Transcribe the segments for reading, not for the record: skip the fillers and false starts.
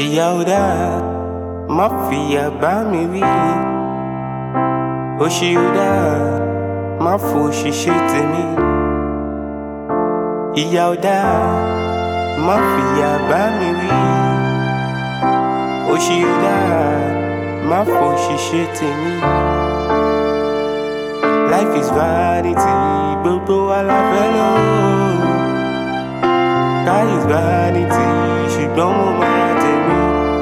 ìyá ò dáa, má fìyà bá mi wí. Òṣì ò dáa, má fòṣì ṣe tèmi. Ìyá ò dáa, má fìyà bá mi wí. Òṣì ò dáa, má fòṣì ṣe tèmi. Life is vanity, gbogbo wa la fẹ́ lọ. Car is vanity, ṣùgbọ́n mo máa tèmi.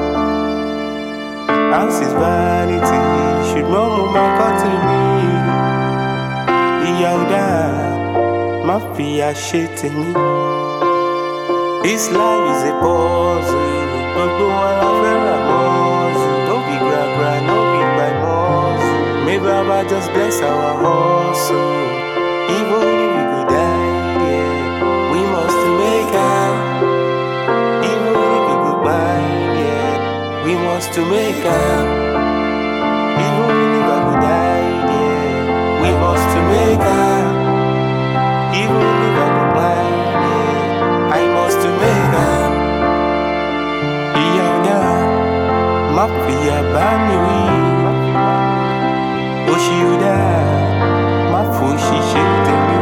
House is vanity, ṣùgbọ́n mo máa kọ́ tèmi. Ìyá ò dáa, má fìyà ṣe tèmi. This life is a puzzle, gbogbo wa la fẹ́ ra mọ́ọ̀sù. No be gra, no be by muscle. Maybe Baba just bless our hustle. Even if we go die, yeah, we must make am. Even if we go buy, yeah, we must make am. Even if I go die, yeah, we must make am. Even if I go buy, yeah, I must make am. Ìyá ò dáa, má fìyà bá mi wí. Òṣì ò dáa, má fòṣì ṣe tèmi.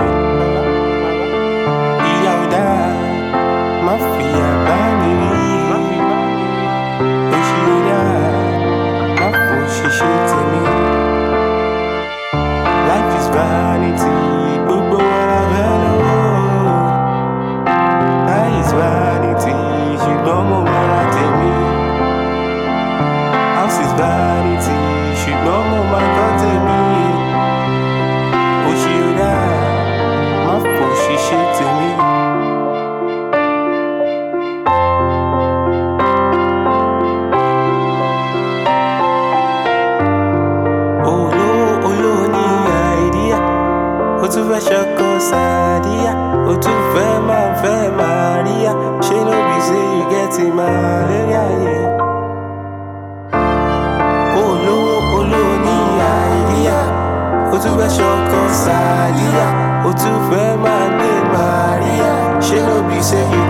Ìyá ò dáa, má fìyà bá mi wí. Òṣì ò dáa, má fòṣì ṣe tèmi. Life is vanity, gbogbo wa la fẹ́ lọ. Life is vanity, ṣùgbọ́n mo mọ́ra tèmi. House is vanity, ṣùgbọ́n mo máa kọ́ tèmi. Òṣì ò dáa, má fòṣì ṣe tèmi. Olówó ní àìdíyà, ó tún fẹ́ ṣọkọ sàdíyà, ó tún fẹ́ Màríyà. Ṣé no be say you get malaria, yeah? Olówó ní àìdíyà, ó tún fẹ́ ṣọkọ sàdíyà, ó tún fẹ́ Màríyà. Ṣé no be say you